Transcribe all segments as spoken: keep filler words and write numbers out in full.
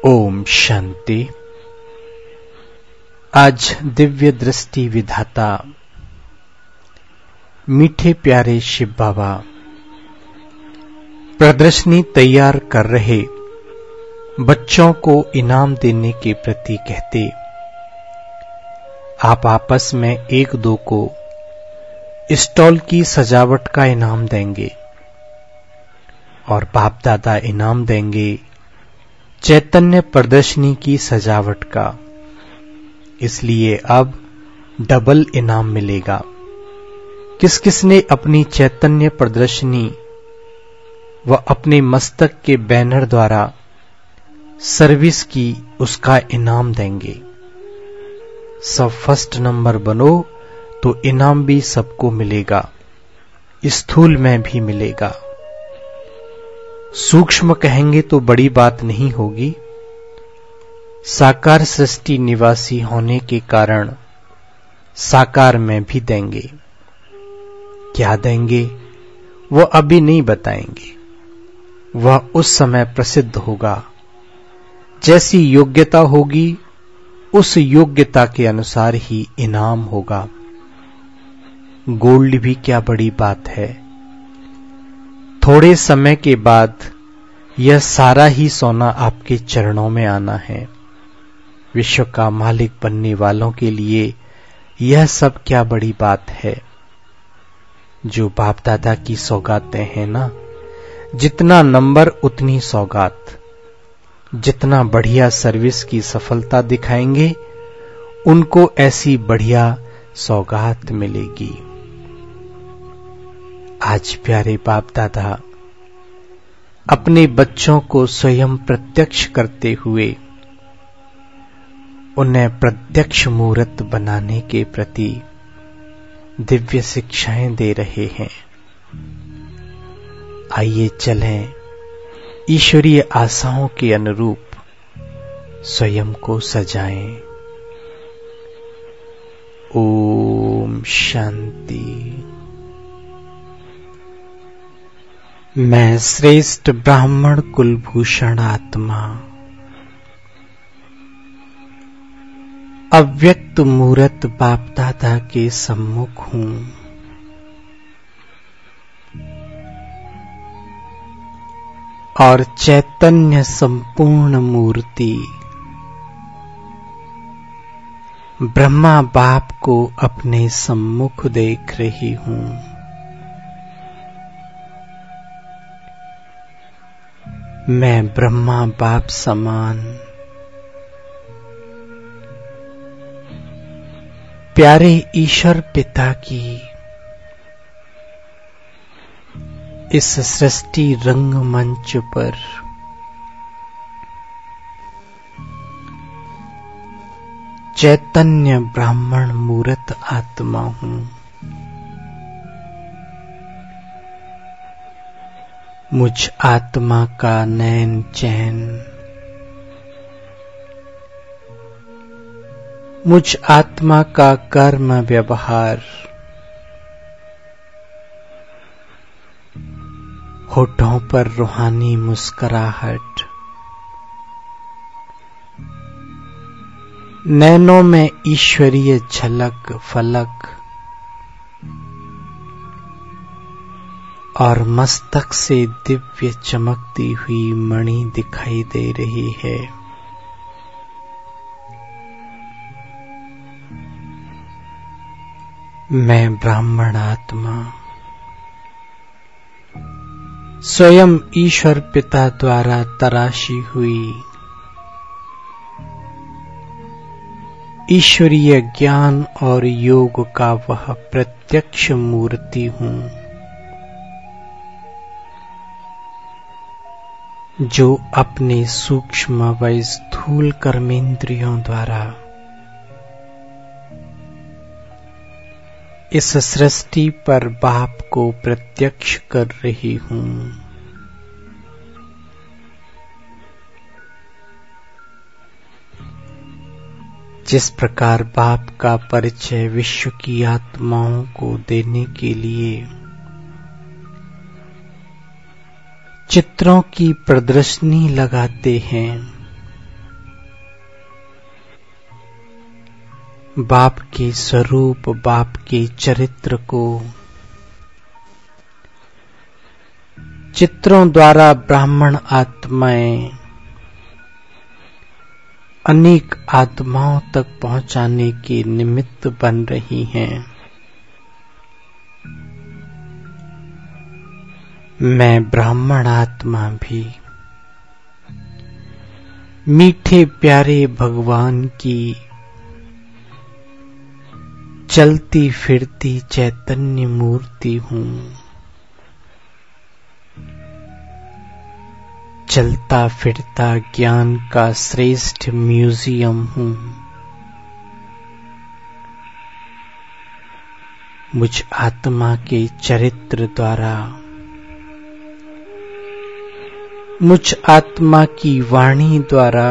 ओम शांति। आज दिव्य दृष्टि विधाता मीठे प्यारे शिव बाबा प्रदर्शनी तैयार कर रहे बच्चों को इनाम देने के प्रति कहते, आप आपस में एक दो को स्टॉल की सजावट का इनाम देंगे और बाप दादा इनाम देंगे चैतन्य प्रदर्शनी की सजावट का। इसलिए अब डबल इनाम मिलेगा। किस किस ने अपनी चैतन्य प्रदर्शनी व अपने मस्तक के बैनर द्वारा सर्विस की, उसका इनाम देंगे। सब फर्स्ट नंबर बनो तो इनाम भी सबको मिलेगा, स्थूल में भी मिलेगा। सूक्ष्म कहेंगे तो बड़ी बात नहीं होगी। साकार सृष्टि निवासी होने के कारण साकार में भी देंगे। क्या देंगे वह अभी नहीं बताएंगे, वह उस समय प्रसिद्ध होगा। जैसी योग्यता होगी उस योग्यता के अनुसार ही इनाम होगा। गोल्ड भी क्या बड़ी बात है। थोड़े समय के बाद यह सारा ही सोना आपके चरणों में आना है। विश्व का मालिक बनने वालों के लिए यह सब क्या बड़ी बात है। जो बाप दादा की सौगातें हैं ना, जितना नंबर उतनी सौगात। जितना बढ़िया सर्विस की सफलता दिखाएंगे उनको ऐसी बढ़िया सौगात मिलेगी। आज प्यारे बाप दादा अपने बच्चों को स्वयं प्रत्यक्ष करते हुए उन्हें प्रत्यक्ष मूर्त बनाने के प्रति दिव्य शिक्षाएं दे रहे हैं। आइए चलें ईश्वरीय आशाओं के अनुरूप स्वयं को सजाएं। ओम शांति। मैं श्रेष्ठ ब्राह्मण कुलभूषण आत्मा अव्यक्त मूर्त बाप दादा के सम्मुख हूं। और चैतन्य संपूर्ण मूर्ति ब्रह्मा बाप को अपने सम्मुख देख रही हूं। मैं ब्रह्मा बाप समान प्यारे ईश्वर पिता की इस सृष्टि रंगमंच पर चैतन्य ब्राह्मण मूर्त आत्मा हूं। मुझ आत्मा का नैन चैन, मुझ आत्मा का कर्म व्यवहार, होठों पर रूहानी मुस्कुराहट, नैनों में ईश्वरीय झलक फलक और मस्तक से दिव्य चमकती हुई मणि दिखाई दे रही है। मैं ब्राह्मण आत्मा स्वयं ईश्वर पिता द्वारा तराशी हुई ईश्वरीय ज्ञान और योग का वह प्रत्यक्ष मूर्ति हूं, जो अपने सूक्ष्म व स्थूल कर्मेंद्रियों द्वारा इस सृष्टि पर बाप को प्रत्यक्ष कर रही हूं। जिस प्रकार बाप का परिचय विश्व की आत्माओं को देने के लिए चित्रों की प्रदर्शनी लगाते हैं, बाप के स्वरूप, बाप के चरित्र को चित्रों द्वारा ब्राह्मण आत्माएं अनेक आत्माओं तक पहुंचाने के निमित्त बन रही हैं। मैं ब्राह्मण आत्मा भी मीठे प्यारे भगवान की चलती फिरती चैतन्य मूर्ति हूँ। चलता फिरता ज्ञान का श्रेष्ठ म्यूजियम हूँ। मुझ आत्मा के चरित्र द्वारा, मुझ आत्मा की वाणी द्वारा,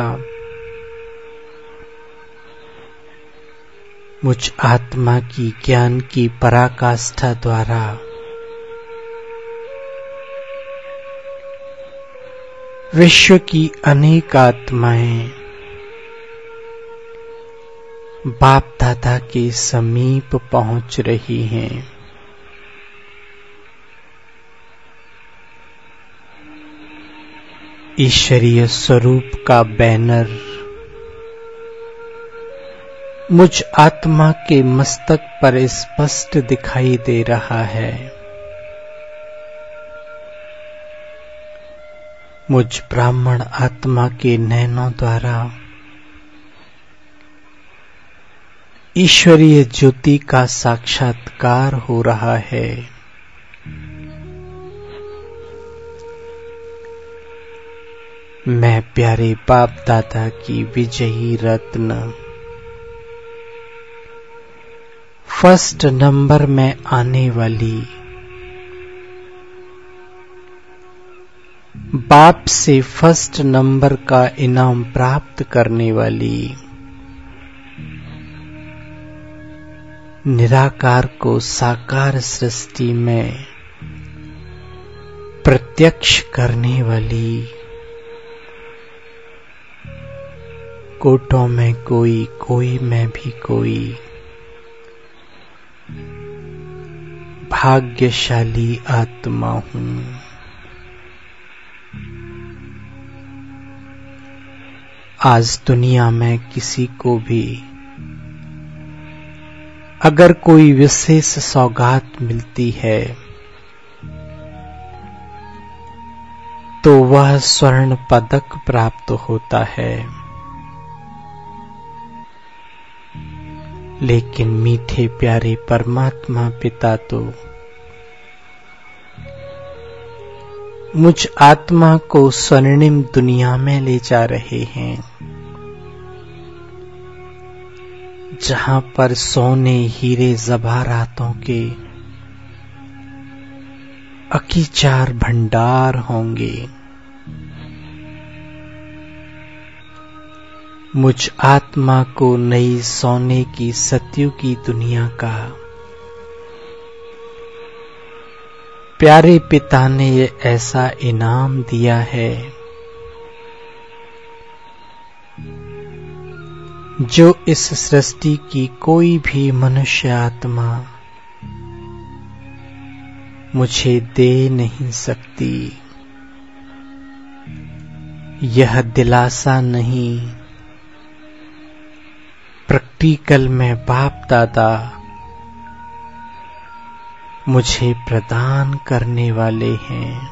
मुझ आत्मा की ज्ञान की पराकाष्ठा द्वारा विश्व की अनेक आत्माएं बाप दादा के समीप पहुंच रही हैं। ईश्वरीय स्वरूप का बैनर मुझ आत्मा के मस्तक पर स्पष्ट दिखाई दे रहा है। मुझ ब्राह्मण आत्मा के नैनों द्वारा ईश्वरीय ज्योति का साक्षात्कार हो रहा है। मैं प्यारे बाप दादा की विजयी रत्न फर्स्ट नंबर में आने वाली, बाप से फर्स्ट नंबर का इनाम प्राप्त करने वाली, निराकार को साकार सृष्टि में प्रत्यक्ष करने वाली, कोटों में कोई, कोई में भी कोई भाग्यशाली आत्मा हूँ। आज दुनिया में किसी को भी अगर कोई विशेष सौगात मिलती है तो वह स्वर्ण पदक प्राप्त होता है, लेकिन मीठे प्यारे परमात्मा पिता तो मुझ आत्मा को स्वर्णिम दुनिया में ले जा रहे हैं, जहां पर सोने हीरे जवाहरातों के अकीचार भंडार होंगे। मुझ आत्मा को नई सोने की सत्यु की दुनिया का प्यारे पिता ने ये ऐसा इनाम दिया है जो इस सृष्टि की कोई भी मनुष्य आत्मा मुझे दे नहीं सकती। यह दिलासा नहीं, प्रैक्टिकल में बाप दादा मुझे प्रदान करने वाले हैं।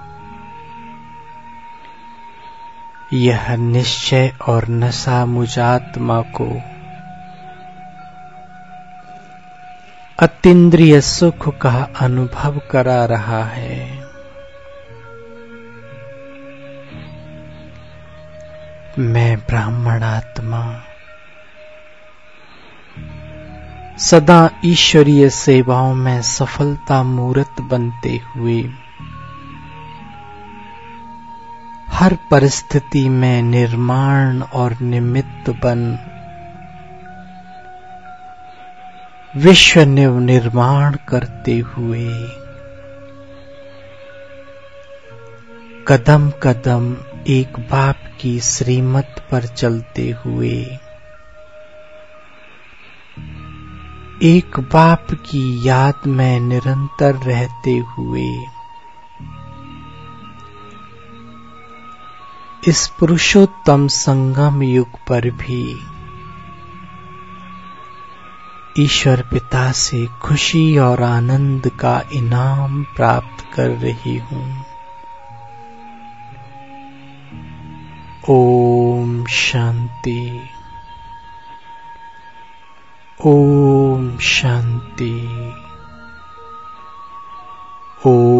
यह निश्चय और नशा मुझ आत्मा को अतीन्द्रिय सुख का अनुभव करा रहा है। मैं ब्राह्मण आत्मा सदा ईश्वरीय सेवाओं में सफलता मूर्त बनते हुए हर परिस्थिति में निर्माण और निमित्त बन विश्व निर्माण करते हुए कदम कदम एक बाप की श्रीमत पर चलते हुए एक बाप की याद में निरंतर रहते हुए इस पुरुषोत्तम संगम युग पर भी ईश्वर पिता से खुशी और आनंद का इनाम प्राप्त कर रही हूँ। ओम शांति, ओम शांति, ओम